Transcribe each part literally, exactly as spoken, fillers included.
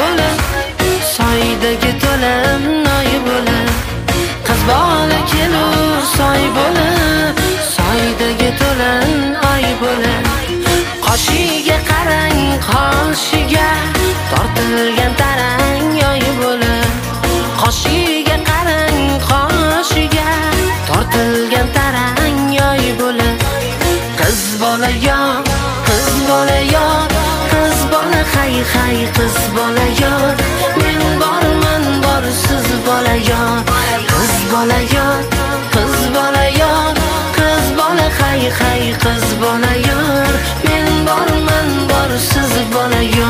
bo'lib, soydagi to'lin noy bo'lib, qiz bola kelur soy bo'lib, soydagi to'lin oy bo'lib. Qoshiga qarang, qoshiga tortilgan tarang yoy bo'lib. Qoshiga qarang, qoshiga tortilgan tarang yoy bo'lib. Qiz bola yo, qiz bola yo, qiz bola hay hay, qiz bola yo. Men borman bor siz bola yo. Qiz bola yo, qiz bola yo, qiz bola hay hay, qiz bola yo. Men borman bor siz bola yo.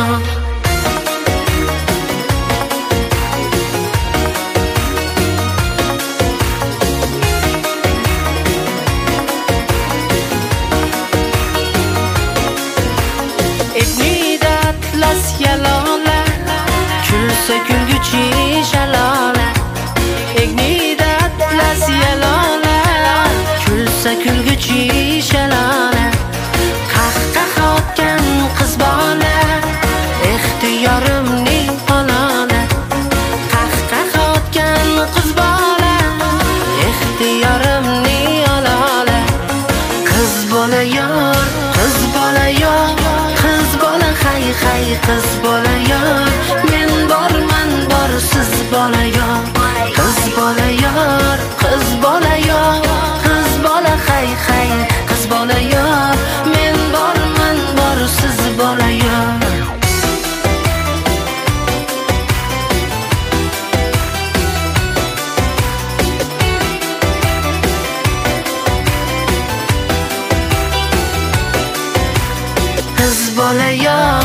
Egnida atlas yalola, kulsa kulguchi shalola. Egnida atlas yalola, kulsa kulguchi shalola. Qahqah otgan qiz bola, ixtiyorimning olola. Qahqah otgan qiz bola, ixtiyorimning olola. Qiz bola yor, qiz bola yor, qiz bola hay hay, qiz bola yor. Men borman bor siz bola yor. Qiz bola yor, qiz bola yor, qiz bola hay hay, qiz bola yor. Men borman bor siz bola yor. Qiz bola yor,